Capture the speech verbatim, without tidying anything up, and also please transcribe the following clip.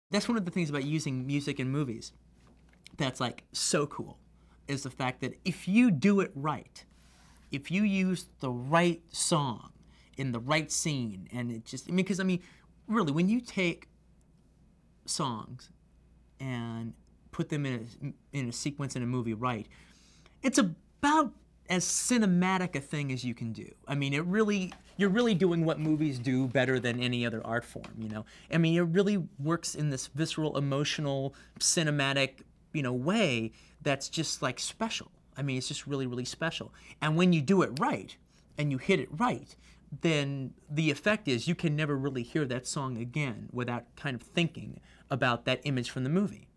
That's one of the things about using music in movies that's like so cool, is the fact that if you do it right, if you use the right song in the right scene, and it just, I mean, because I mean, really, when you take songs and put them in a, in a sequence in a movie right, it's about as cinematic a thing as you can do. I mean, it really, you're really doing what movies do better than any other art form, you know? I mean, it really works in this visceral, emotional, cinematic, you know, way that's just like special. I mean, it's just really, really special. And when you do it right, and you hit it right, then the effect is you can never really hear that song again without kind of thinking about that image from the movie.